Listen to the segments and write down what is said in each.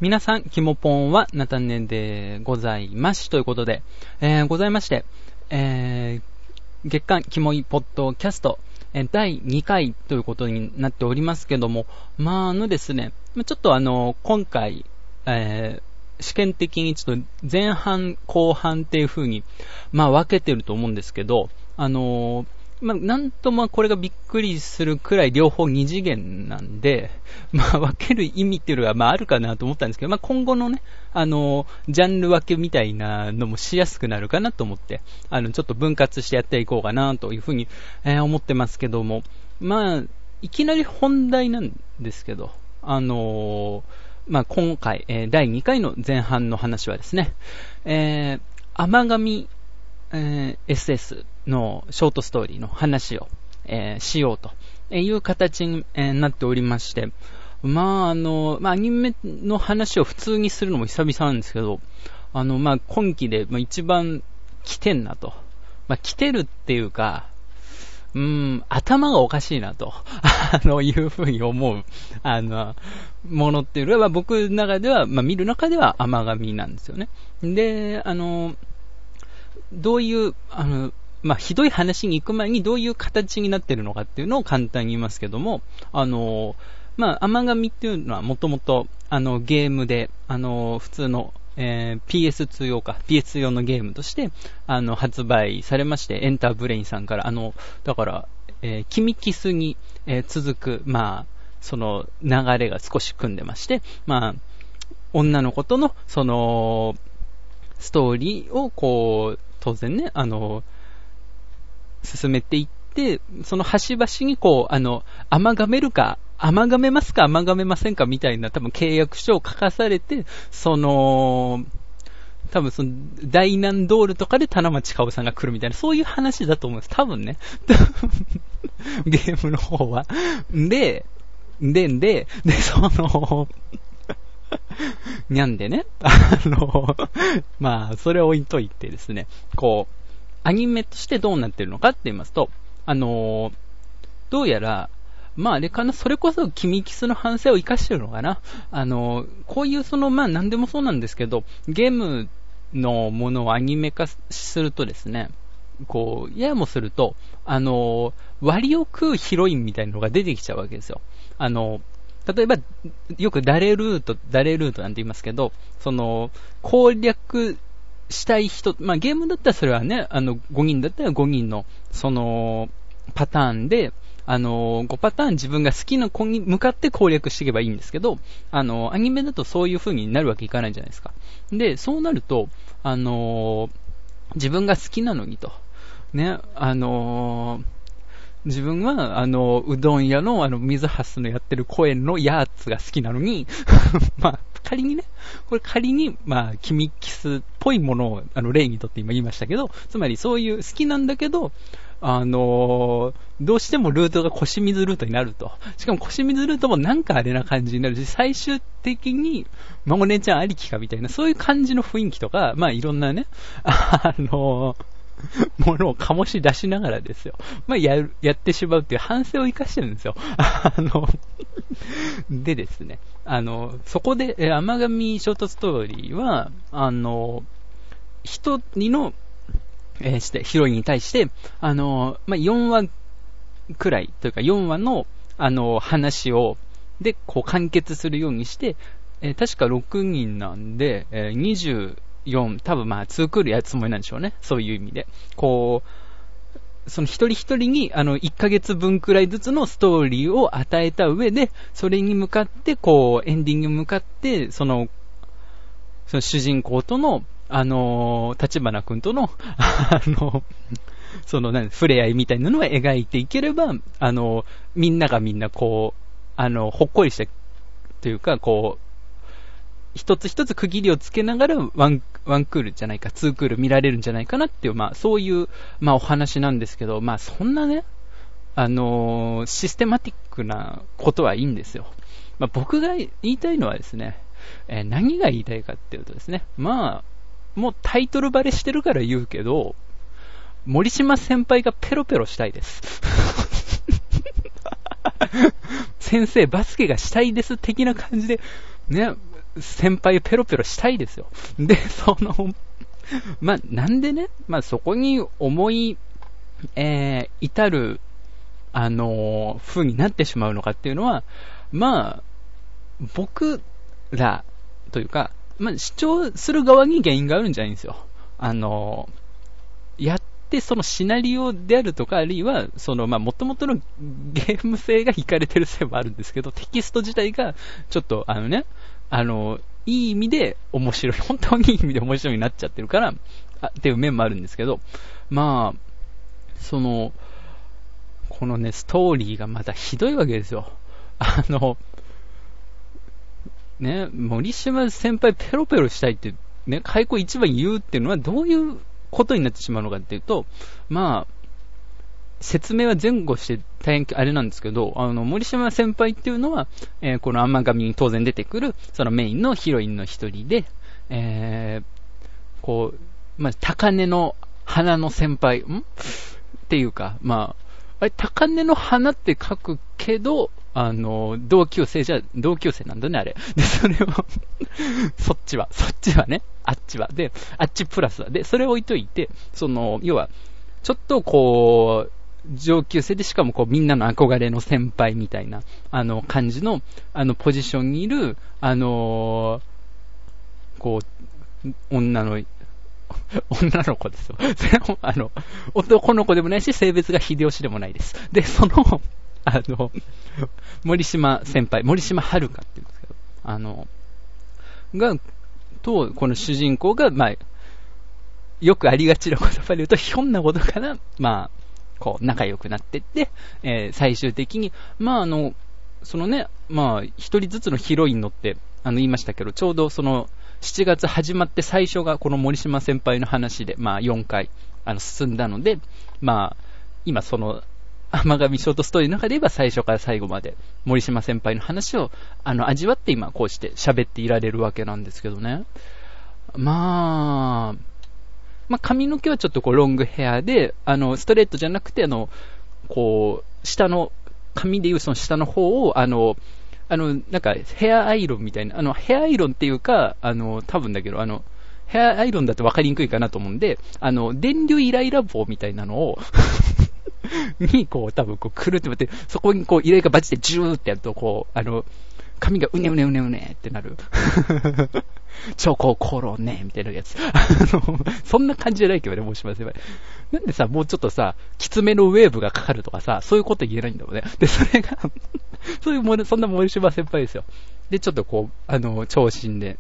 皆さん、キモポンはナタネでございますということで、ございまして、月刊キモいポッドキャスト、第2回ということになっておりますけども、ですね、ちょっと今回、試験的にちょっと前半後半っていう風に、分けてると思うんですけど、なんともこれがびっくりするくらい両方二次元なんで、分ける意味っていうのがあるかなと思ったんですけど、今後のね、ジャンル分けみたいなのもしやすくなるかなと思って、ちょっと分割してやっていこうかなというふうに、思ってますけども、いきなり本題なんですけど、今回、第2回の前半の話はですね、甘神、SS のショートストーリーの話を、しようという形に、なっておりまして、アニメの話を普通にするのも久々なんですけど、今期で、一番来てんなと。来てるっていうか、頭がおかしいなと、いうふうに思う、ものっていうのは、僕の中では、見る中では甘神なんですよね。で、どういう、ひどい話に行く前にどういう形になってるのかっていうのを簡単に言いますけども、甘神っていうのはもともと、ゲームで、普通の、PS2 用のゲームとして、発売されまして、エンターブレインさんから、だから、キミキスに、続く、その流れが少し組んでまして、女の子との、その、ストーリーをこう、当然ね、進めていって、その端々にこう、甘がめるか、甘がめますか、甘がめませんかみたいな多分契約書を書かされて、多分その、大南ドールとかで棚町かおさんが来るみたいな、そういう話だと思うんです。多分ね。ゲームの方は。で、にゃんでね、それを置いといてですね、こう、アニメとしてどうなってるのかって言いますと、どうやら、あれかな、それこそキミキスの反省を生かしてるのかな。こういう何でもそうなんですけど、ゲームのものをアニメ化するとですね、こう、ややもすると、割を食うヒロインみたいなのが出てきちゃうわけですよ。例えば、よく誰ルートなんて言いますけど、攻略したい人、ゲームだったらそれはね、5人だったら5人の、パターンで、5パターン自分が好きな子に向かって攻略していけばいいんですけど、アニメだとそういう風になるわけいかないじゃないですか。で、そうなると、自分が好きなのにと、ね、自分は、うどん屋の水橋のやってる声のやつが好きなのに、仮にね、キミキスっぽいものを、例にとって今言いましたけど、つまりそういう好きなんだけど、どうしてもルートが腰水ルートになると。しかも腰水ルートもなんかあれな感じになるし、最終的に、お姉ちゃんありきかみたいな、そういう感じの雰囲気とか、いろんなね、ものを醸し出しながらですよ。やってしまうっていう反省を生かしてるんですよ。でですね、そこで、甘神ショートストーリーは、一人の、ヒロインに対して、4話くらい、というか4話の、話を、で、こう完結するようにして、確か6人なんで、24、多分2クールやるつもりなんでしょうね。そういう意味で。こう、その一人一人に、1ヶ月分くらいずつのストーリーを与えた上で、それに向かって、こう、エンディングに向かって、その主人公との、立花くんとの、触れ合いみたいなのを描いていければ、みんながみんなこう、ほっこりした、というか、こう、一つ一つ区切りをつけながらワンクールじゃないか、ツークール見られるんじゃないかなっていう、そういう、お話なんですけど、そんなね、システマティックなことはいいんですよ。僕が言いたいのはですね、何が言いたいかっていうとですね、もうタイトルバレしてるから言うけど、森島先輩がペロペロしたいです。先生、バスケがしたいです的な感じで、ね、 先輩ペロペロしたいですよ。で、なんでね、そこに思い、至る、風になってしまうのかっていうのは、僕らというか、主張する側に原因があるんじゃないんですよ。やってそのシナリオであるとか、あるいは、元々のゲーム性が引かれてるせいもあるんですけど、テキスト自体が、ちょっといい意味で面白い、本当にいい意味で面白いになっちゃってるから、っていう面もあるんですけど、このね、ストーリーがまたひどいわけですよ。ね、森島先輩ペロペロしたいって、ね、開口一番言うっていうのはどういうことになってしまうのかっていうと、説明は前後して大変あれなんですけど、森島先輩っていうのは、この甘神に当然出てくる、そのメインのヒロインの一人で、高根の花の先輩、っていうか、高根の花って書くけど、同級生なんだね、あれ。で、それを、そっちはね、あっちは。で、あっちプラスは。で、それを置いといて、要は、ちょっと上級生でしかもみんなの憧れの先輩みたいな、感じの、ポジションにいる、女の子ですよ。それも、男の子でもないし、性別が秀吉でもないです。で、森島先輩、森島遥って言うんですけど、この主人公が、よくありがちな言葉で言うと、ひょんなことから、仲良くなってって、最終的に、一人ずつのヒロインのって、言いましたけど、ちょうど7月始まって最初がこの森島先輩の話で、4回、進んだので、今甘神ショートストーリーの中で言えば最初から最後まで森島先輩の話を味わって今こうして喋っていられるわけなんですけどね。髪の毛はちょっとロングヘアで、ストレートじゃなくて、下の、髪でいうその下の方を、なんかヘアアイロンみたいな、ヘアアイロンっていうか、多分だけど、ヘアアイロンだと分かりにくいかなと思うんで、電流イライラ棒みたいなのを、に、多分くるって待って、そこにイライラがバチでジューってやると、髪がうねうねうねうねってなる。チョココロネみたいなやつ。そんな感じじゃないけどね、もうしません。なんでさ、もうちょっとさ、きつめのウェーブがかかるとかさ、そういうこと言えないんだもんね。で、それが、そんな森島先輩ですよ。で、ちょっと長身で、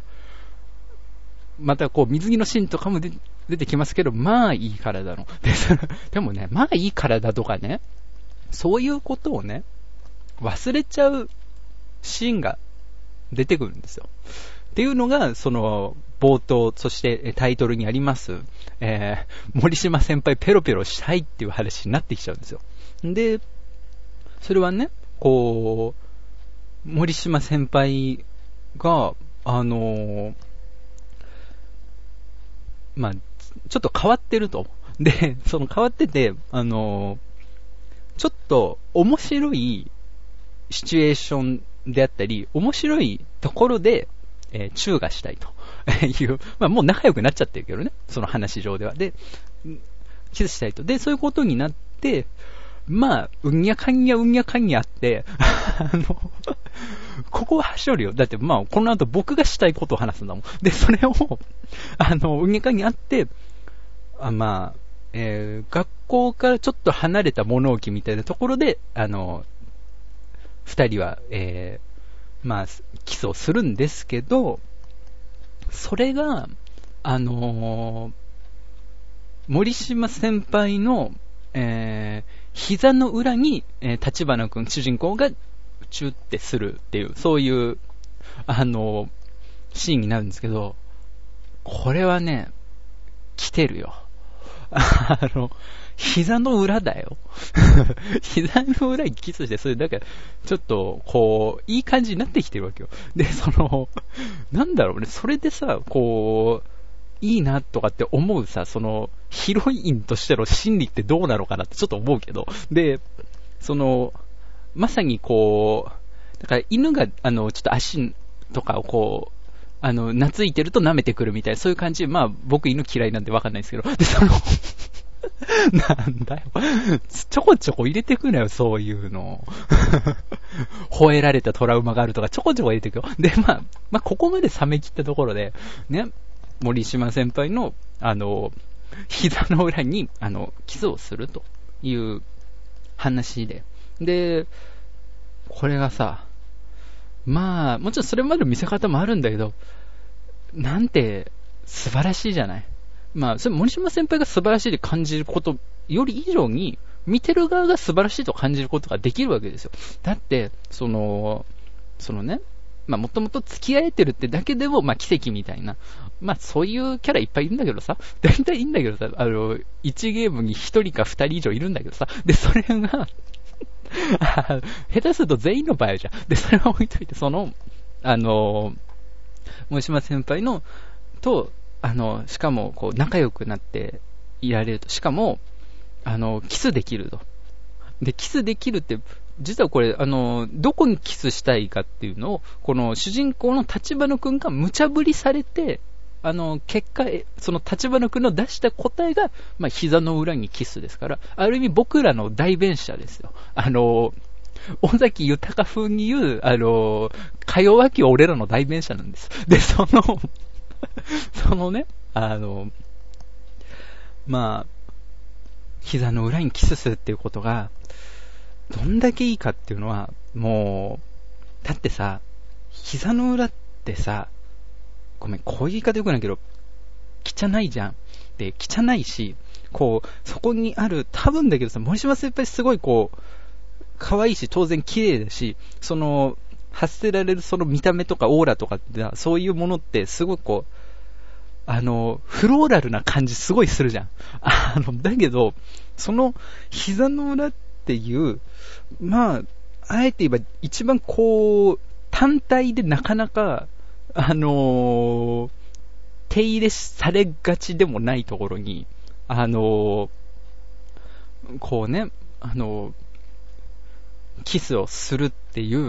また水着のシーンとかも出てきますけど、いい体の。でもね、いい体とかね、そういうことをね、忘れちゃうシーンが出てくるんですよ。っていうのが、冒頭、そしてタイトルにあります、森島先輩ペロペロしたいっていう話になってきちゃうんですよ。で、それはね、森島先輩が、ちょっと変わってると。で、変わってて、ちょっと面白いシチュエーションであったり、面白いところで、チューがしたいという、もう仲良くなっちゃってるけどね、その話上では。で、キスしたいと。で、そういうことになって、うんにゃかんにゃあって、ここははしょるよ。だって、この後僕がしたいことを話すんだもん。で、それを、うんにゃかんにあって、学校からちょっと離れた物置みたいなところで、二人は、キスをするんですけど、それが、森島先輩の、膝の裏に、立花くん、主人公がチューってするっていう、そういう、シーンになるんですけど、これはね、来てるよ。膝の裏だよ。膝の裏にキスして、それだから、ちょっと、いい感じになってきてるわけよ。で、なんだろうね、それでさ、いいなとかって思うさ、ヒロインとしての心理ってどうなのかなってちょっと思うけど、で、まさにだから犬が、ちょっと足とかをこう、懐いてると舐めてくるみたいな、そういう感じ。まあ、僕犬嫌いなんでわかんないですけど。で、なんだよ。ちょこちょこ入れてくなよ、そういうの。吠えられたトラウマがあるとか、ちょこちょこ入れてくよ。で、まあ、ここまで冷め切ったところで、ね、森島先輩の、膝の裏に、キスをするという話で。で、これがさ、まあ、もちろんそれまでの見せ方もあるんだけど、なんて素晴らしいじゃない。まあ、それ森島先輩が素晴らしいと感じることより以上に、見てる側が素晴らしいと感じることができるわけですよ。だって、そのね、まあ、もともと付き合えてるってだけでも、まあ、奇跡みたいな。まあ、そういうキャラいっぱいいるんだけどさ、大体いいんだけどさ、1ゲームに1人か2人以上いるんだけどさ、で、それが、下手すると全員の場合じゃん。で、それは置いといて、森島先輩の、と、しかも、こう、仲良くなっていられると。しかも、キスできると。で、キスできるって、実はこれ、どこにキスしたいかっていうのを、この主人公の立花くんが無茶ぶりされて、結果、その立花くんの出した答えが、まあ、膝の裏にキスですから、ある意味僕らの代弁者ですよ。尾崎豊風に言う、か弱き俺らの代弁者なんです。で、そのね、まあ、膝の裏にキスするっていうことが、どんだけいいかっていうのは、もう、だってさ、膝の裏ってさ、ごめん、こういう言い方よくないけど、汚いじゃん。で、汚いし、こう、そこにある、多分だけどさ、森島先輩すごいこう、可愛いし、当然綺麗だし、発せられるその見た目とかオーラとかって、そういうものってすごいこう、フローラルな感じすごいするじゃん。だけど、その膝の裏っていう、まあ、あえて言えば一番こう、単体でなかなか、手入れされがちでもないところに、こうね、キスをするっていう、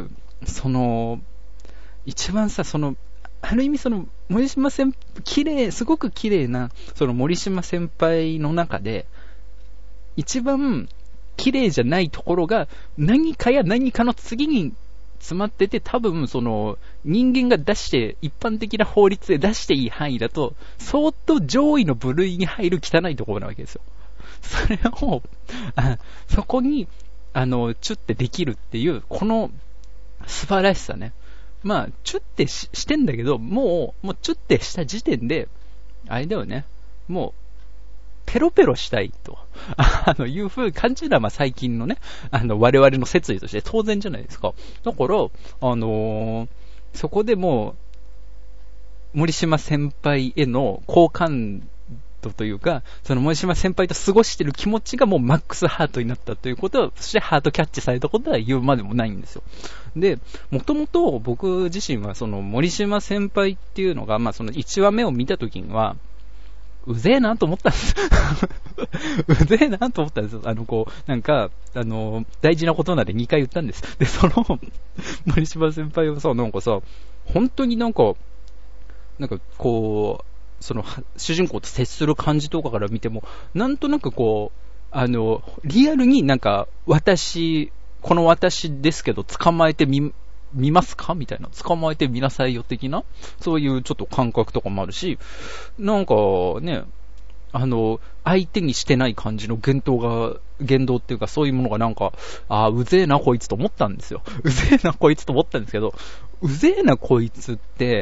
一番さ、ある意味森島先輩、すごく綺麗な、森島先輩の中で、一番綺麗じゃないところが、何かや何かの次に詰まってて、多分人間が出して、一般的な法律で出していい範囲だと、相当上位の部類に入る汚いところなわけですよ。それを、そこに、チュッてできるっていう、この素晴らしさね。まあ、チュッて してんだけど、もうチュッてした時点で、あれだよね。もう、ペロペロしたいと、いう風に感じるのは、まあ最近のね、我々の説理として当然じゃないですか。だから、そこでもう、森島先輩への好感度というか、森島先輩と過ごしてる気持ちがもうマックスハートになったということは、そしてハートキャッチされたことは言うまでもないんですよ。で、もともと僕自身は森島先輩っていうのが、まあ1話目を見たときには、うぜえなと思ったんです。うぜえなと思ったんですよ。なんか、大事なことなんで2回言ったんです。で、森島先輩はさ、なんかさ、本当になんかこう、主人公と接する感じとかから見ても、なんとなくこう、リアルになんか、この私ですけど、捕まえて見ますかみたいな。捕まえてみなさいよ的な。そういうちょっと感覚とかもあるし、なんかね、相手にしてない感じの言動っていうか、そういうものがなんか、うぜえなこいつと思ったんですよ。うぜえなこいつと思ったんですけど、うぜえなこいつって、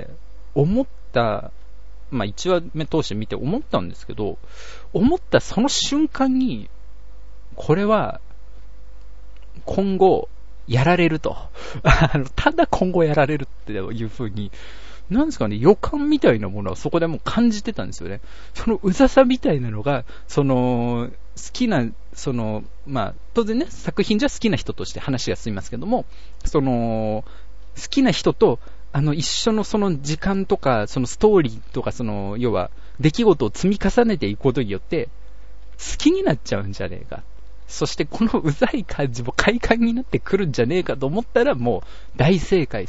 思った、まあ1話目通して見て思ったんですけど、思ったその瞬間に、これは、今後、やられると。ただ今後やられるっていう風に、なんですかね、予感みたいなものはそこでもう感じてたんですよね。そのうざさみたいなのが、好きな、まあ、当然ね、作品じゃ好きな人として話が進みますけども、好きな人と、一緒のその時間とか、そのストーリーとか、要は、出来事を積み重ねていくことによって、好きになっちゃうんじゃねえか。そしてこのうざい感じも快感になってくるんじゃねえかと思ったらもう大正解です。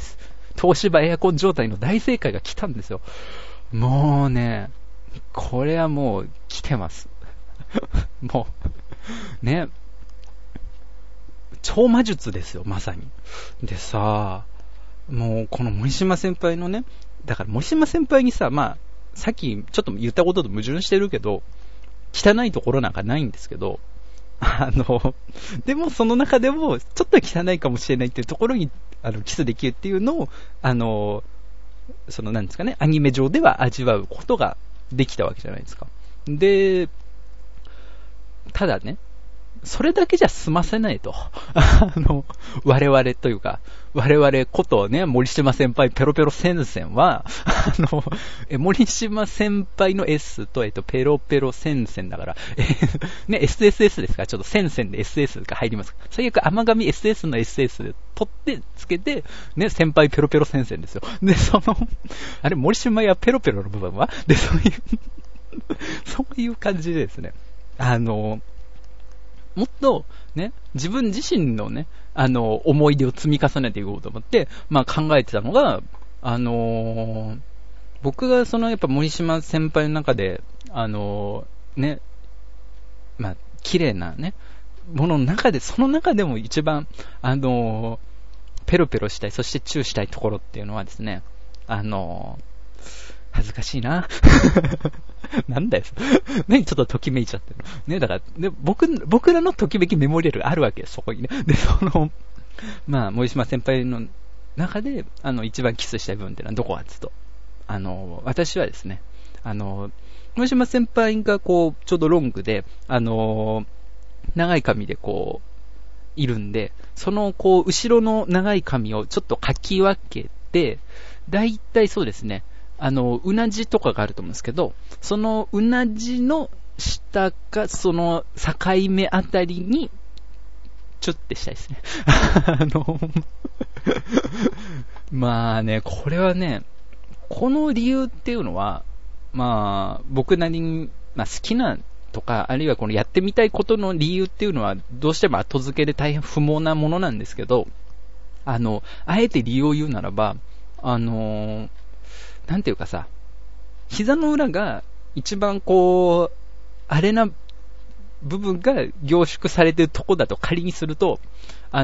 東芝エアコン状態の大正解が来たんですよ。もうね、これはもう来てます。もう、ね、超魔術ですよ、まさに。でさ、もうこの森島先輩のね、だから森島先輩にさ、まあ、さっきちょっと言ったことと矛盾してるけど、汚いところなんかないんですけど、でもその中でも、ちょっと汚いかもしれないっていうところに、キスできるっていうのを、なんですかね、アニメ上では味わうことができたわけじゃないですか。で、ただね、それだけじゃ済ませないと。我々というか、我々ことね、森島先輩ペロペロ戦線は、森島先輩の S と、ペロペロ戦線だから、ね、SSS ですから、ちょっと戦線で SS が入ります。最悪、甘神 SS の SS 取ってつけて、ね、先輩ペロペロ戦線ですよ。で、あれ、森島やペロペロの部分はで、そういう感じでですね、もっと、ね、自分自身のね、思い出を積み重ねていこうと思って、まあ考えてたのが、僕がやっぱ森島先輩の中で、ね、まあ、綺麗なね、ものの中で、その中でも一番、ペロペロしたい、そしてチューしたいところっていうのはですね、恥ずかしいな。なんだよ。何ちょっとときめいちゃってるの。ね、だから、で僕らのときめきメモリアルがあるわけよ、そこにね。で、まあ、森島先輩の中で、一番キスしたい部分っていうのはどこかっていうと、私はですね、森島先輩がちょうどロングで、長い髪でいるんで、後ろの長い髪をちょっとかき分けて、だいたいそうですね、うなじとかがあると思うんですけど、そのうなじの下か、その境目あたりに、ちょってしたいですね。まあね、これはね、この理由っていうのは、まあ、僕なりに、まあ、好きなとか、あるいはこのやってみたいことの理由っていうのは、どうしても後付けで大変不毛なものなんですけど、あえて理由を言うならば、なんていうかさ、膝の裏が一番あれな部分が凝縮されてるとこだと仮にすると、こ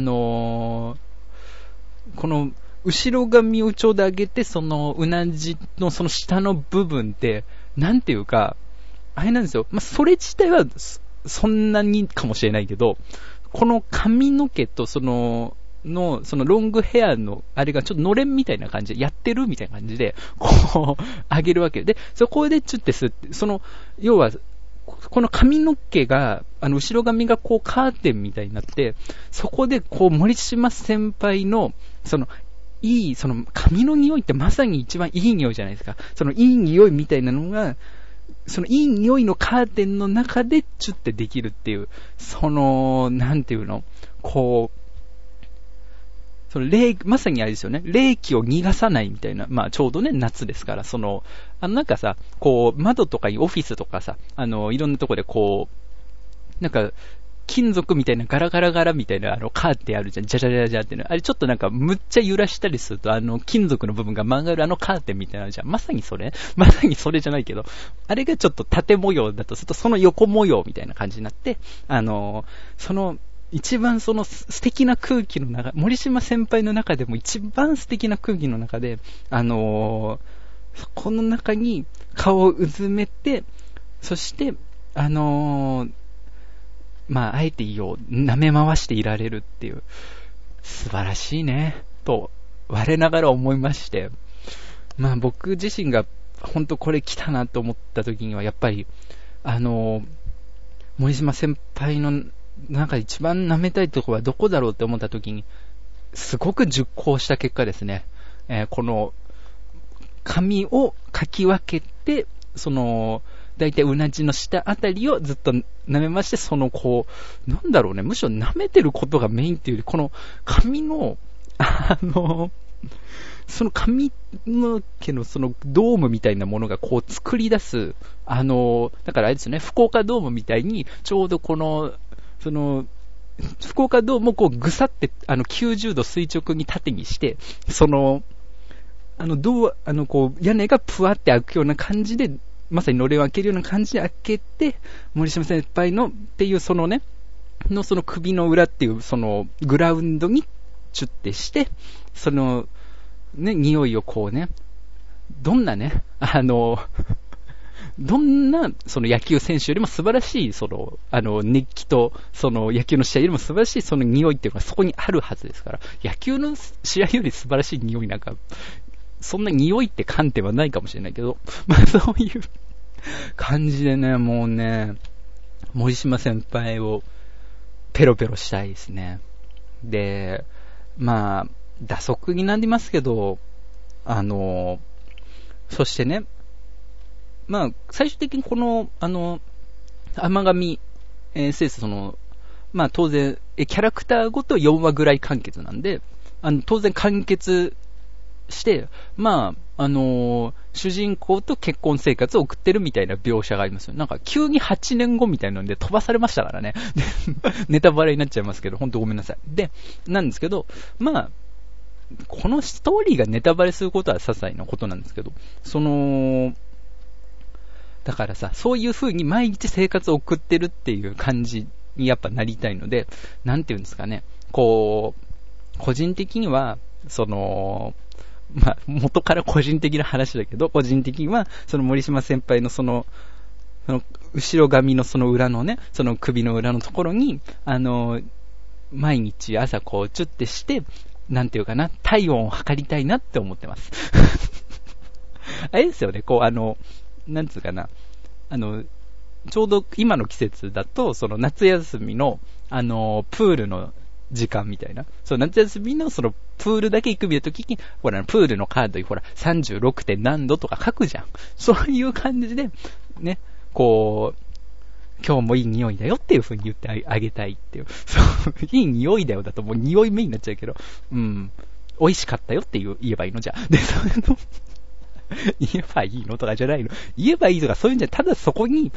の後ろ髪をちょうど上げて、うなじのその下の部分って、なんていうか、あれなんですよ。まあ、それ自体はそんなにかもしれないけど、この髪の毛とそのロングヘアのあれがちょっとのれんみたいな感じでやってるみたいな感じで上げるわけで、そこでチュッてすって、要はこの髪の毛が後ろ髪がカーテンみたいになって、そこで森島先輩のいい髪の匂いってまさに一番いい匂いじゃないですか。いい匂いみたいなのがいい匂いのカーテンの中でチュッてできるっていう、なんていうの、まさにあれですよね。冷気を逃がさないみたいな。まあ、ちょうどね、夏ですから、なんかさ、窓とかにオフィスとかさ、いろんなとこでなんか、金属みたいなガラガラガラみたいなカーテンあるじゃん。ジャジャジャジャっていうの。あれちょっとなんかむっちゃ揺らしたりすると金属の部分が曲がるカーテンみたいなのじゃん。まさにそれじゃないけど、あれがちょっと縦模様だとするとその横模様みたいな感じになって、一番素敵な空気の中、森島先輩の中でも一番素敵な空気の中で、この中に顔をうずめて、そして、まあ、あえて言おう、舐め回していられるっていう、素晴らしいね、と、我ながら思いまして、まあ僕自身が、本当これ来たなと思った時には、やっぱり、森島先輩のなんか一番舐めたいところはどこだろうって思った時に、すごく熟考した結果ですね、この、髪をかき分けて、だいたいうなじの下あたりをずっと舐めまして、なんだろうね、むしろ舐めてることがメインっていうより、この髪の、その髪の毛のドームみたいなものが作り出す、だからあれですね、福岡ドームみたいに、ちょうど福岡ドームをぐさって、90度垂直に縦にして、 屋根がプワって開くような感じで、まさにのれんを開けるような感じで開けて、森島先輩のっていうそのね、その首の裏っていうそのグラウンドにチュッてして、そのね、匂いをこうね、どんなね、どんなその野球選手よりも素晴らしいその熱気とその野球の試合よりも素晴らしいその匂いっていうのがそこにあるはずですから、野球の試合より素晴らしい匂いなんかそんな匂いって観点はないかもしれないけど、まあそういう感じでね、もうね、森島先輩をペロペロしたいですね。で、まあ打足になりますけど、そしてね、まあ最終的にこの天神先生まあ当然キャラクターごと4話ぐらい完結なんで、当然完結して、まあ主人公と結婚生活を送ってるみたいな描写がありますよ。なんか急に8年後みたいなので飛ばされましたからね。ネタバレになっちゃいますけど、本当ごめんなさい。で、なんですけど、まあこのストーリーがネタバレすることは些細なことなんですけど、だからさ、そういう風に毎日生活を送ってるっていう感じにやっぱなりたいので、なんていうんですかね、こう、個人的には、まあ、元から個人的な話だけど、個人的には、その森島先輩のその後ろ髪のその裏のね、その首の裏のところに、毎日朝こう、チュッてして、なんていうかな、体温を測りたいなって思ってます。あれですよね、こうなんつうかな、ちょうど今の季節だと、その夏休みの、プールの時間みたいな、その夏休みのそのプールだけ行くみたいな時に、ほら、プールのカードにほら、36. 点何度とか書くじゃん。そういう感じで、ね、こう、今日もいい匂いだよっていう風に言ってあげたいっていう。そう、いい匂いだよだともう匂い目になっちゃうけど、美味しかったよって言えばいいのじゃ。で、言えばいいのとかじゃないの。言えばいいとかそういうんじゃ、ただそこに、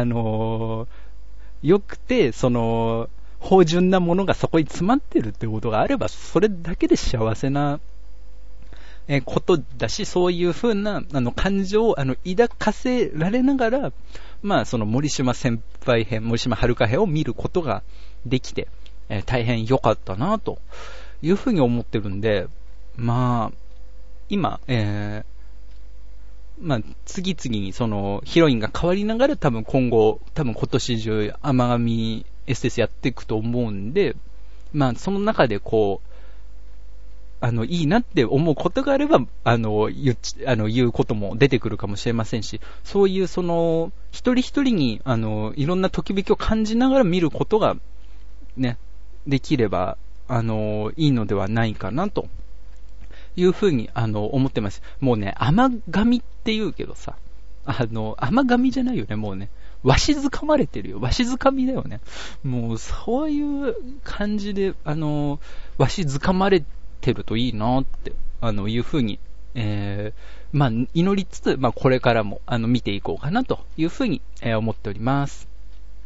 良くて、芳醇なものがそこに詰まってるってことがあれば、それだけで幸せな、ことだし、そういう風な、感情を、抱かせられながら、まあ、その森島先輩編、森島遥編を見ることができて、大変良かったな、という風に思ってるんで、まあ、今、まあ、次々にそのヒロインが変わりながら多分今年中天神エステスやっていくと思うんで、まあその中でこういいなって思うことがあれば言うことも出てくるかもしれませんし、そういうその一人一人にいろんなときめきを感じながら見ることがねできればいいのではないかなというふうに思ってます。もうね、甘神って言うけどさ、甘神じゃないよね、もうね。わしづかまれてるよ。わしづかみだよね。もうそういう感じで、わしづかまれてるといいなって、いうふうに、まあ、祈りつつ、まあ、これからも、見ていこうかなというふうに、思っております。